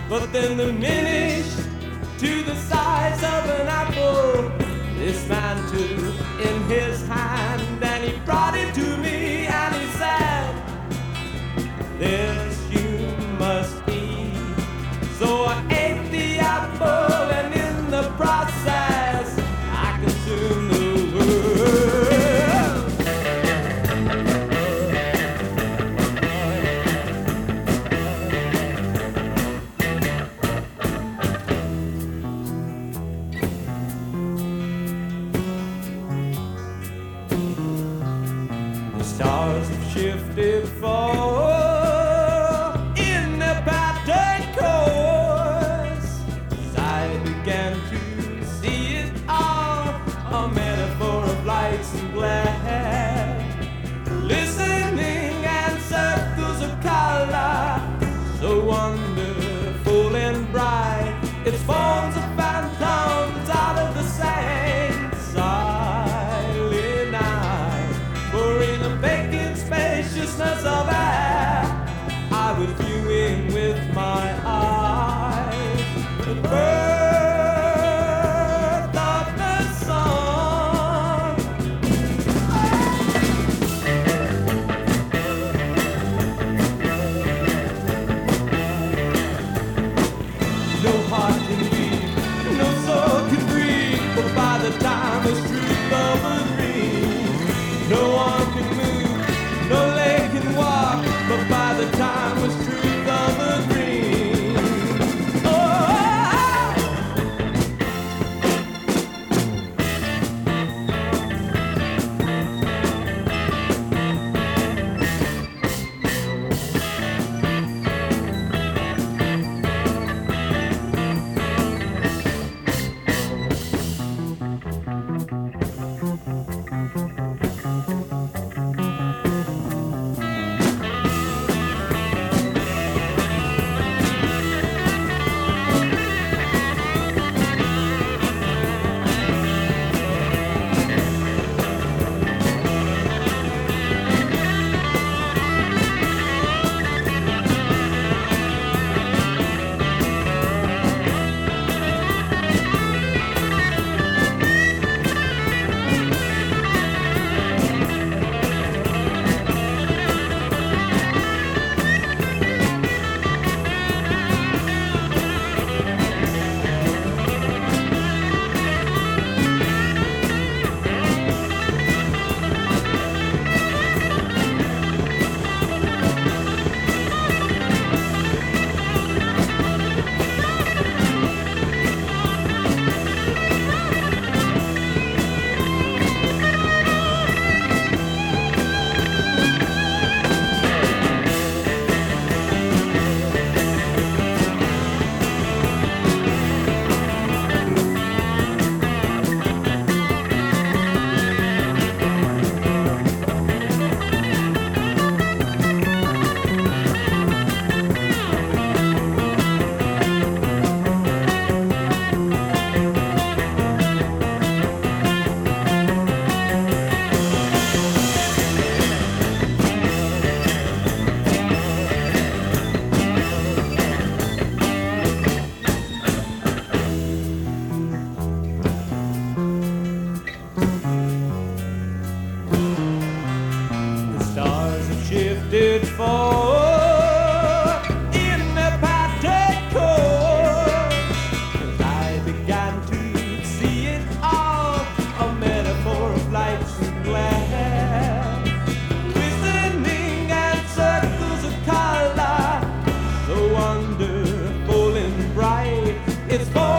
but then diminished to the size of an apple. This man took in his hand and he brought it to me and he said, "This you must eat." So I ate the apple and in the process I consumed the stars have shifted for in their patterned course. As I began to see it all, a metaphor of lights and glare, listening and circles of color, so wonderful and bright. Its forms of phantoms out of the same silent night. For in the vacant spaciousness of air, I was viewing with my eyes the birth of the sun. No heart can beat, no soul can breathe, but by the time it's truth of a dream, no one can move, no leg can walk, but by the time it's truth of a dream. Shifted forward in the patterned course. As I began to see it all, a metaphor of lights and glare, glistening and circles of color, so wonderful and bright. It's for